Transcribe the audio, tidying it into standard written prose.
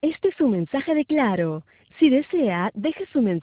Este es un mensaje de Claro. Si desea, deje su mensaje.